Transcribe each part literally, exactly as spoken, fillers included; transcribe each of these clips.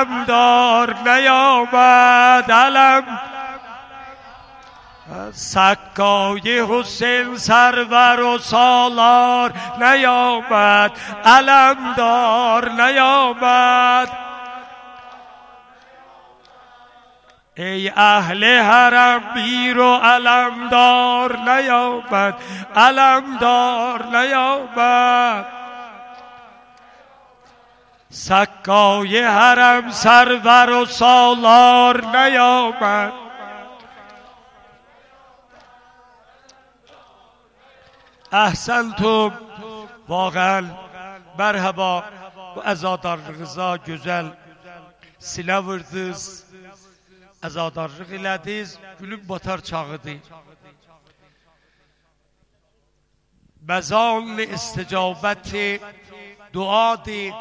علمدار نیامد علم سکای حسین سرور و سالار نیامد علمدار نیامد ای اهل حرم بیر و علمدار نیامد علمدار نیامد سکای حرم سرور و سالار نیامد احسنتم واقعا مرحبا bu əzadarlığınıza gözəl silə vırdınız, əzadarlıq elədiniz, gülün batar çağıdır. Məzal-ı isticabəti duadır,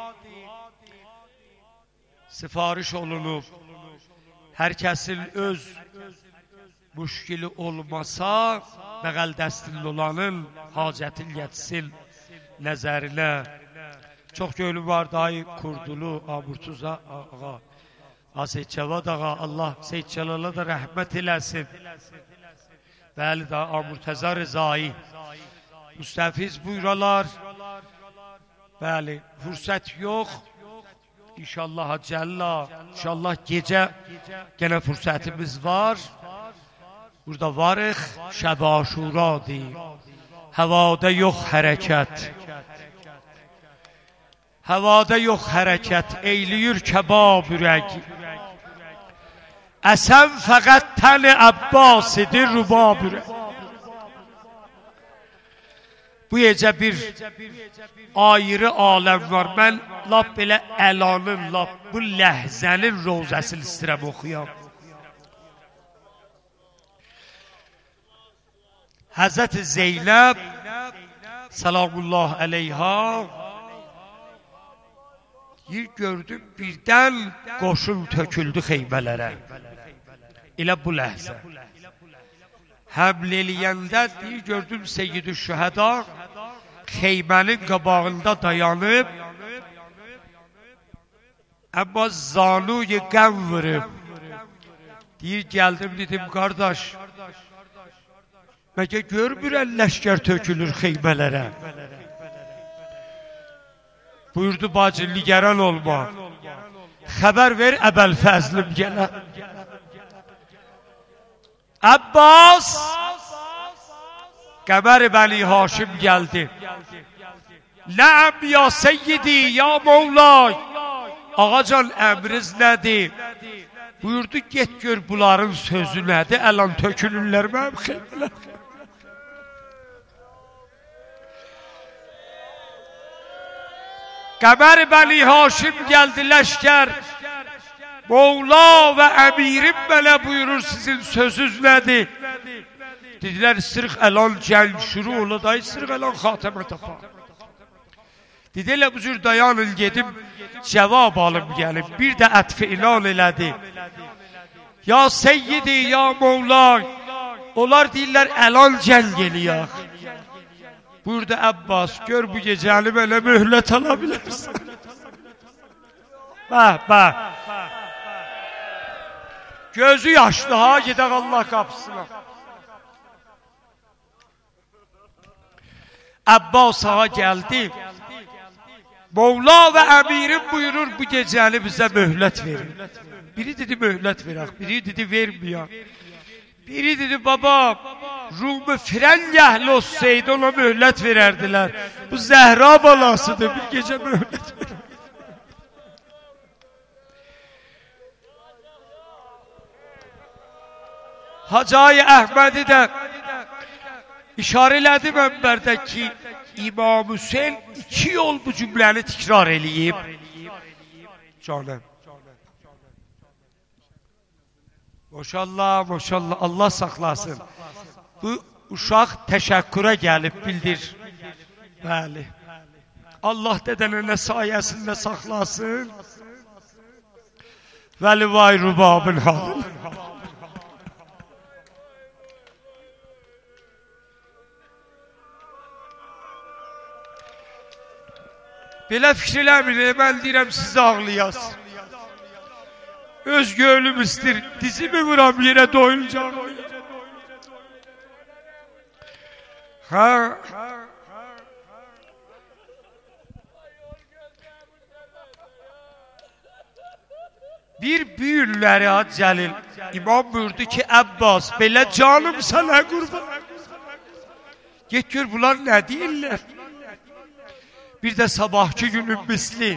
sifariş olunub. Hər kəsin öz müşkili olmasa, bəğəl dəstilli olanın hacətin yetsin nəzərinə. Çox gönlüm var dayı Kurdulu, Amurtuz ağa, Seyyid Cəvad ağa, Allah Seyyid Cəlala da rəhmət eləsin. Bəli da Amurtəza Rızai. Müstəfiz buyuralar. Bəli, fürsət yox. İnşallah Cəllə, inşallah gecə gene fürsətimiz var. Burada varıq, şəb aşuradır. Havada yox hərəkət. Havada yox hərəkət, eyliyür kəbab ürək. Əsən fəqət təni Abbas edir rubab ürək. Bu gecə bir ayrı aləm var. Mən lap belə əlanın, lap bu ləhzənin rozəsini istirəm oxuyam. Həzrət-i Zeynəb salamullah əleyha bir gördüm birdən qoşun töküldü xeybələrə. Elə bu ləhzə. Həml eləyəndə bir gördüm Seyyid-i Şühəda xeybənin qabağında dayanıb, amma zanuy qəm vurub. Deyir, gəldim dedim, qardaş, məgə görmürən ləşkər tökülür xeybələrə. Buyurdu, bacı, nigaran olma. Xəbər ver, Əbəl Fəzlim gələ. Abbas Qəmər Bəli Haşim gəldi. Nəəm ya seyyidi, ya Mevlay. Ağacan əmriz nədir? Buyurdu, get gör bunların sözü nədir? Əlan tökülürlər mənim xeybələr. Qəmər Bəli Haşim gəldi ləşkər. Mevla və əmirim mənə buyurur, sizin sözünüz nədir? Dedilər, sırq əlan gəl şuru ola dayı, sırq əlan xatəmə tapa. Dedilər, bu cür dayanın gedim, cavab alım gəlib. Bir də ətfi ilan elədi. Ya seyyidi, ya Mevlay. Onlar deyirlər, əlan gəl geliyək. Burada Abbas, gör bu gecəni mənə möhlət ala bilərsən. Bəh, bəh. Gözü yaşlı ha, gedək Allah qapısına. Abbas ağa gəldi. Mevla və əmirim buyurur, bu gecəni bizə möhlət verin. Biri dedi möhlət verək, biri dedi verməyək. Biri dedi, baba, Rumi firən yəhli olsaydı ona möhlət verərdilər. Bu Zəhra balasıdır, bir gecə möhlət verir. Hacı Əhmədi də işarə elədi mənbərdə ki, İmam Hüseyin iki yol bu cümləni təkrar eləyib. Canım. Maşallah, maşallah, Allah saxlasın. Bu uşaq təşəkkürə gəlib bildir. Bəli. Allah dədənə sayəsində saxlasın. Vəli vay rubabın halın. Belə fikir eləmir, mən deyirəm sizi ağlayasın. Öz gönlüm istir, dizimi vuram yere doyulacağım. Ha. Bir büyülleri Had Celil İmam buyurdu ki Abbas belə canım sana kurban. Get gör bunlar ne değiller. Bir de sabahki günün misli.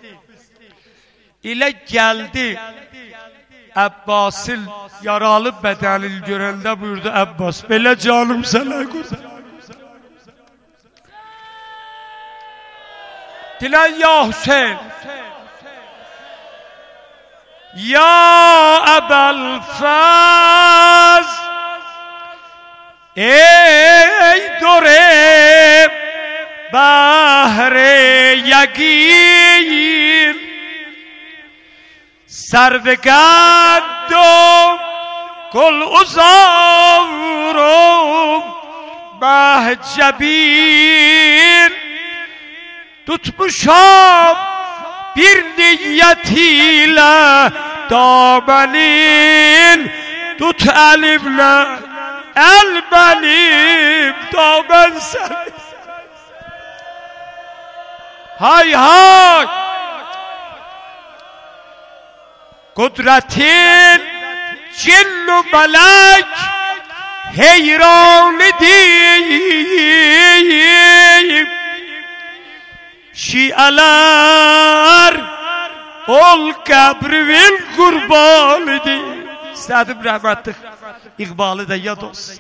İle geldi Abbas'ın yaralı bedenini görende buyurdu Abbas belə canım sana kurban. Dilen ya Hüseyin ya Ebel Faz ey dore bahre yakin servegando kol uzavrum mahcebin tutmuşam bir niyet ile damenin tut elimle el benim damen sen hay hay kudretin cinnu melek heyran edeyim şialar ol kabrivil kurban edeyim. İstedim rahmetlik İkbal'ı da yad olsun.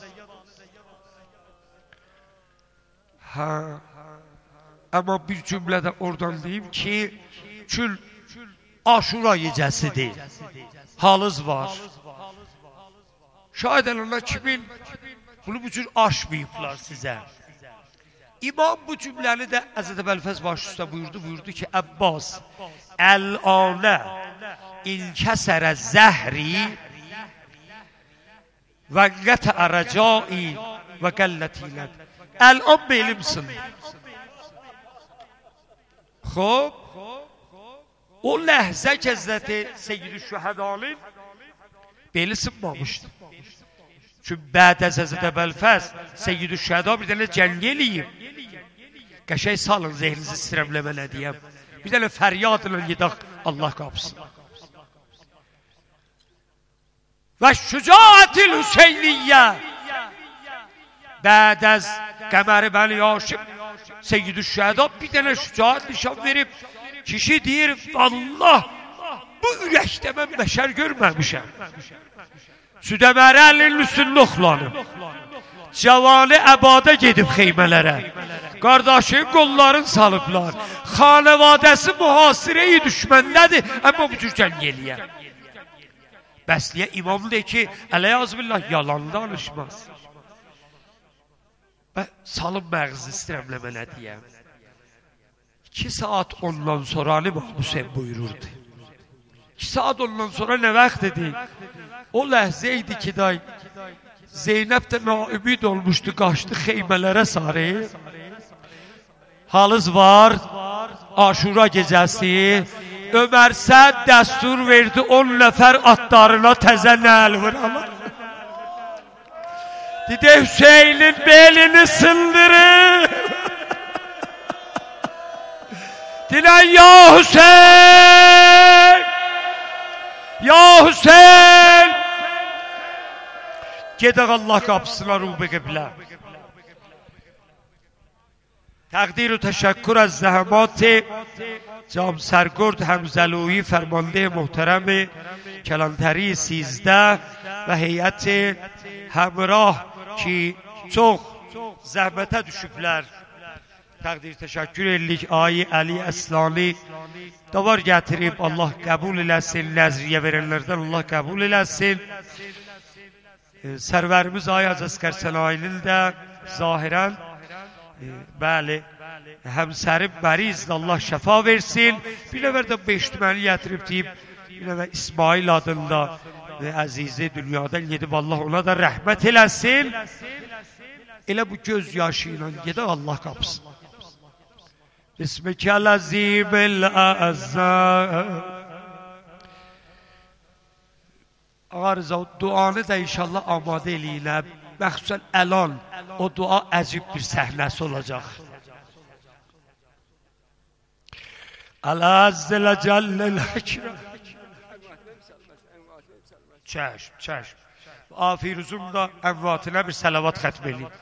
Ha. Ama bir cümlede oradan diyeyim ki çül Aşura gecesidir. Halız var. Şayet onlar kimin bunu bu cür aşmayıplar size. İmam bu cümleni de Hazreti Belfez başüstə buyurdu. Buyurdu ki Abbas el-âne ilkesere zehri ve gete recai ve gelletiyle el-ân belimsin. Xo'p o ləhzə ki Həzrəti Seyyid-i Şühədalın beli sınmamışdı. Çünki bəd əz Həzrəti Bəlfəz Seyyid-i Şühəda bir dənə cəlli eləyib. Qəşəy salın zehrinizi istirəmləmə deyəm. Bir dənə fəryadla yedaq Allah qapsın. Və şücaətil Hüseyniyyə bəd əz Qəmər-i Bəli Yaşim Seyyid-i Şühəda bir dənə şücaət nişan verib kişi deyir, Allah bu ürəkdə mən bəşər görməmişəm. Südəməri əlinin üstünü oxlanıb. Cavanı əbada gedib xeymələrə. Qardaşın qolların salıblar. Xanəvadəsi mühasirəyi düşməndədir, amma bu cür cəng eləyər. Bəsliyə imam deyir ki, əleyazbillah yalan danışmaz. Və salın məğzi istirəmləmənə deyəm. İki saat ondan sonra Ali Mahmusen buyururdu. İki saat ondan sonra ne vaxt dedi? O ləhzəydi ki day Zeynəb də naümid olmuşdu, qaçdı xeymələrə sarı. Halız var, Aşura gecəsi. Ömər Səd dəstur verdi on nəfər atlarına təzə nəl vuralar. Dedi Hüseynin belini sındırır. Dilen ya Hüseyin ya Hüseyin gedək Allah qapısına ruh-u qiblə. Təqdir-ü təşəkkür az zəhəmat-ı Cam Sərgurd Həmzəluyi fərmande muhterəm Kəlantəri sizdə və heyət həmrah ki çox zəhmətə düşüblər. Təqdir təşəkkür edirik Ayi Əli Əslani davar gətirib Allah qəbul eləsin, nəzriyə verənlərdən Allah qəbul eləsin. Sərvərimiz Ayi Hacəskər Sənayinin də zahirən bəli həmsərim mərizdir, Allah şəfa versin. Bir nəvər də beş tüməni gətirib deyib, bir nəvər İsmail adında və əzizi dünyadan gedib Allah ona da rəhmət eləsin. Elə bu göz yaşı ilə gedək Allah qapısın. بسمك العظيم الأعظم Ağa Rıza, o duanı da inşallah amadə eləyinəm. Məxsusən əlan, o dua əcib bir səhnəsi olacaq. Əl-əzzələ cəlləl-əkrəm. Çəşm, çəşm. Afiruzun da əvvatına bir səlavat xətm eləyim.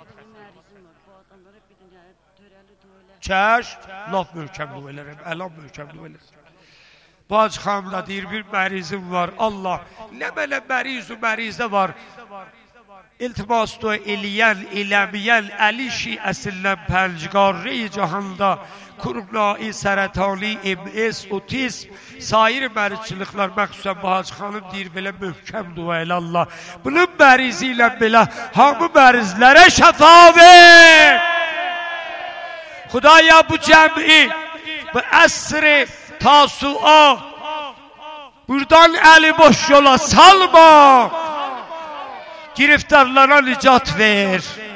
Çəşm, laf möhkəm dua elərəm, əlan möhkəm dua elərəm. Bacı xanım da deyir, bir mərizim var. Allah, nə mənə məriz-u mərizə var. İltimas dua eləyən, eləməyən, əli şiəsindən pəncqarri cahanda, kurumnai, sərətani, M S, otizm, sair mərizçiliklər, məxsusən bu Hacı xanım deyir, belə möhkəm dua elə Allah. Bunun mərizi ilə belə hamı mərizlərə şəfa ver. Xudaya bu cəmi, bu əsri, tasua, buradan əli boş yola salma, giriftarlara nicat ver.